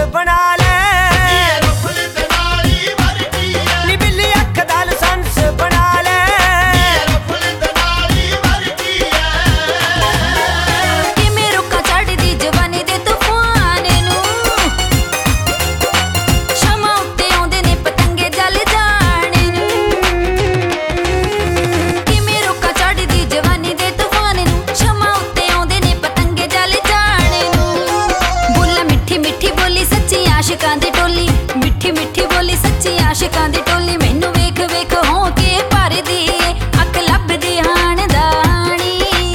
बना ले। नी बिल्ली अख दा लाइसेंस बना ले। किवें रोकां चढ़दी जवानी दे तूफान नूं, शमां उत्ते आउंदे ने पतंगे जल जाने नूं। किवें रोकां चढ़दी जवानी दे तूफान नूं, शमां उत्ते आउंदे ने पतंगे जल जाने नूं। बोला मिठी मिठी बोली सच्ची आशिकां दी टोली, मिठी मिठी बोली सच्ची आशिकां दी टोली। मैनू वेख वेख हों के भरदी ए अख लभदी हाण दा हाणी,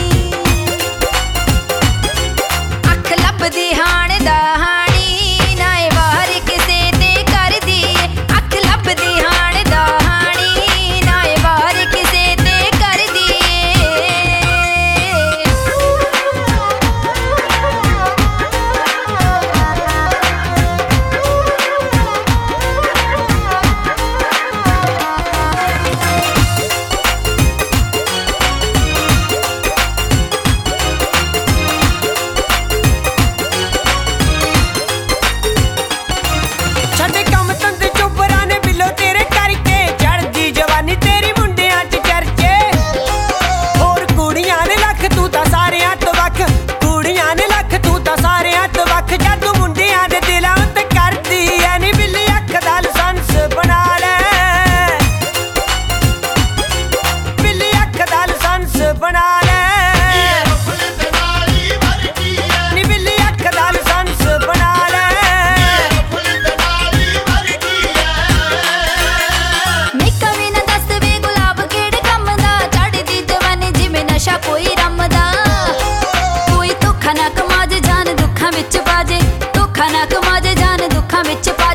अख लभदी हाण दा हाणी। ना ए वार किसे ते करदी ए अख लभदी हाण दा हाणी, ना ए वार किसे ते करदी छड्डे कम तंद चोबरां ने बिल्लो तेरे करके, चढ़दी जवानी तेरी मुंडियां च चर्चे। होर कुड़ियां ने लख तू तां सारेयां तो वख, कुड़ियां ने लख तू तां सारेयां तो वख। जादू मुंडियां दे दिलां ते करदी ऐ नी बिल्ली अख दा लाइसेंस बना ले। बिल्ली अख दा लाइसेंस बना ले। नी बिल्ली अख दा लाइसेंस बना ले। निक्का भी ना दस वे गुलाब केड़े कम दा, चढ़दी जवानी जिवें नशा कोई रमदा। कोई धोखा ना कमा जे जान दुखां विच पाजे, धोखा ना कमा जे जान दुखां विच पा